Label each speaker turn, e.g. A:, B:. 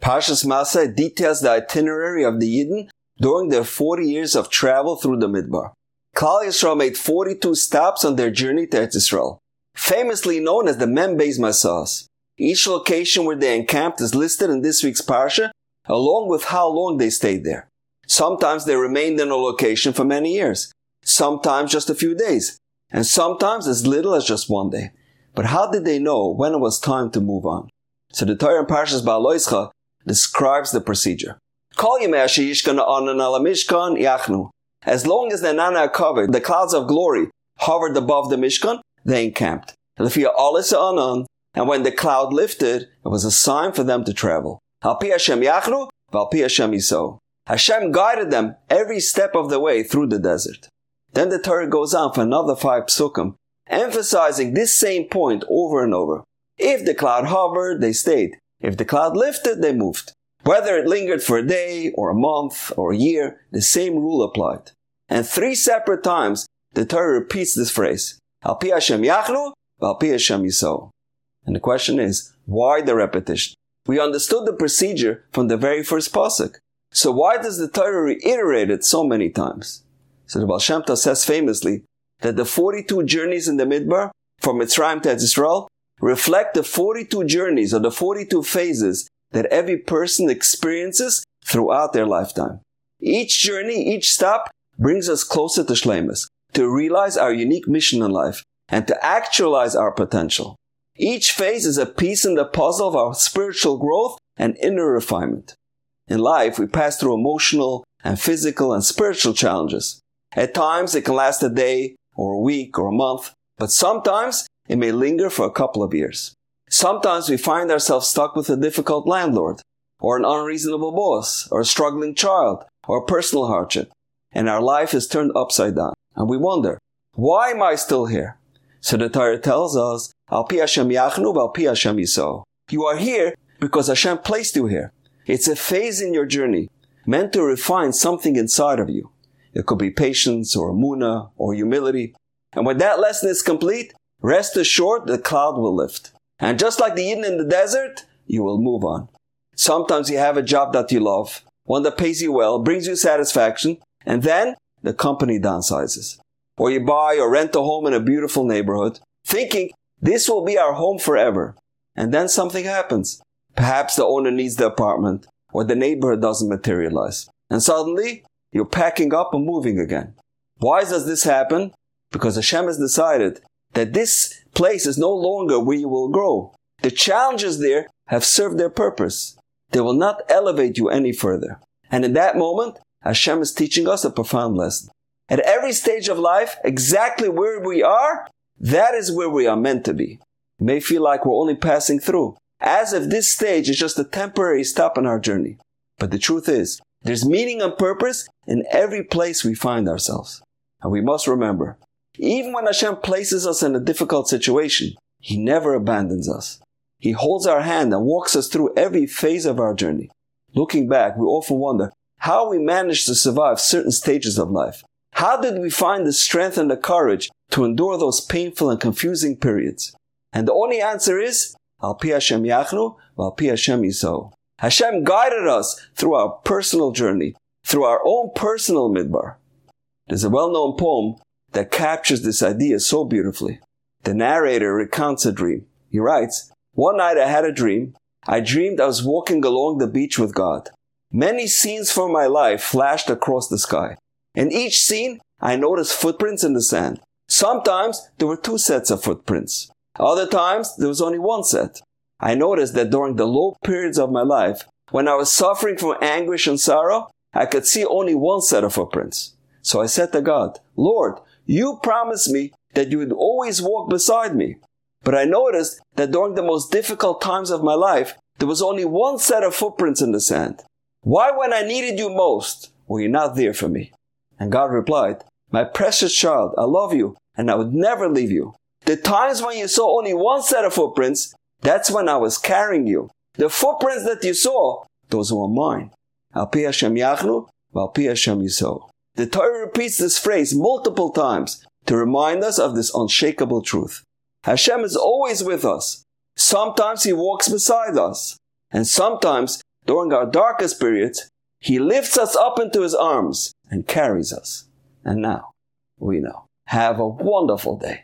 A: Parshas Masai details the itinerary of the Yidden during their 40 years of travel through the Midbar. Klal Yisrael made 42 stops on their journey to Eretz Yisrael, famously known as the Membeis Masas. Each location where they encamped is listed in this week's Parsha, along with how long they stayed there. Sometimes they remained in a location for many years, sometimes just a few days, and sometimes as little as just one day. But how did they know when it was time to move on? So the Torah in Parshas Ba'aloischa describes the procedure. Kol yemei asher yishkanu anan ala Mishkan yachnu. As long as the Nana covered, the clouds of glory hovered above the Mishkan, they encamped. Lefi alis anan, and when the cloud lifted, it was a sign for them to travel. Al pi Hashem yachnu, v'al pi Hashem yisou. Hashem guided them every step of the way through the desert. Then the Torah goes on for another 5 psukim, emphasizing this same point over and over. If the cloud hovered, they stayed. If the cloud lifted, they moved. Whether it lingered for a day, or a month, or a year, the same rule applied. And 3 separate times, the Torah repeats this phrase. Al pi Hashem yachnu, v'al pi Hashem yisou. And the question is, why the repetition? We understood the procedure from the very first pasuk. So why does the Torah reiterate it so many times? So the Baal Shem Tov says famously that the 42 journeys in the Midbar, from Mitzrayim to Eretz Yisrael, reflect the 42 journeys or the 42 phases that every person experiences throughout their lifetime. Each journey, each stop, brings us closer to Shleimus, to realize our unique mission in life, and to actualize our potential. Each phase is a piece in the puzzle of our spiritual growth and inner refinement. In life, we pass through emotional and physical and spiritual challenges. At times, it can last a day, or a week, or a month, but sometimes it may linger for a couple of years. Sometimes we find ourselves stuck with a difficult landlord, or an unreasonable boss, or a struggling child, or a personal hardship, and our life is turned upside down. And we wonder, why am I still here? So the Torah tells us, Al pi Hashem yachnu, v'al pi Hashem yisou. You are here because Hashem placed you here. It's a phase in your journey, meant to refine something inside of you. It could be patience, or emunah, or humility. And when that lesson is complete, rest assured the cloud will lift. And just like the Yidden in the desert, you will move on. Sometimes you have a job that you love, one that pays you well, brings you satisfaction, and then the company downsizes. Or you buy or rent a home in a beautiful neighborhood, thinking this will be our home forever. And then something happens. Perhaps the owner needs the apartment, or the neighborhood doesn't materialize. And suddenly, you're packing up and moving again. Why does this happen? Because Hashem has decided that this place is no longer where you will grow. The challenges there have served their purpose. They will not elevate you any further. And in that moment, Hashem is teaching us a profound lesson. At every stage of life, exactly where we are, that is where we are meant to be. It may feel like we're only passing through, as if this stage is just a temporary stop in our journey. But the truth is, there's meaning and purpose in every place we find ourselves. And we must remember, even when Hashem places us in a difficult situation, He never abandons us. He holds our hand and walks us through every phase of our journey. Looking back, we often wonder how we managed to survive certain stages of life. How did we find the strength and the courage to endure those painful and confusing periods? And the only answer is, Al pi Hashem yachnu, v'al pi Hashem yisou. Hashem guided us through our personal journey, through our own personal midbar. There's a well-known poem that captures this idea so beautifully. The narrator recounts a dream. He writes, "One night I had a dream. I dreamed I was walking along the beach with God. Many scenes from my life flashed across the sky. In each scene, I noticed footprints in the sand. Sometimes there were 2 sets of footprints. Other times, there was only 1 set. I noticed that during the low periods of my life, when I was suffering from anguish and sorrow, I could see only 1 set of footprints. So I said to God, Lord, you promised me that you would always walk beside me. But I noticed that during the most difficult times of my life, there was only 1 set of footprints in the sand. Why, when I needed you most, were you not there for me?" And God replied, "My precious child, I love you, and I would never leave you. The times when you saw only 1 set of footprints, that's when I was carrying you. The footprints that you saw, those were mine. Al pi Hashem yachnu, v'al pi Hashem yisou." The Torah repeats this phrase multiple times to remind us of this unshakable truth. Hashem is always with us. Sometimes He walks beside us, and sometimes during our darkest periods, He lifts us up into His arms and carries us. And now we know. Have a wonderful day.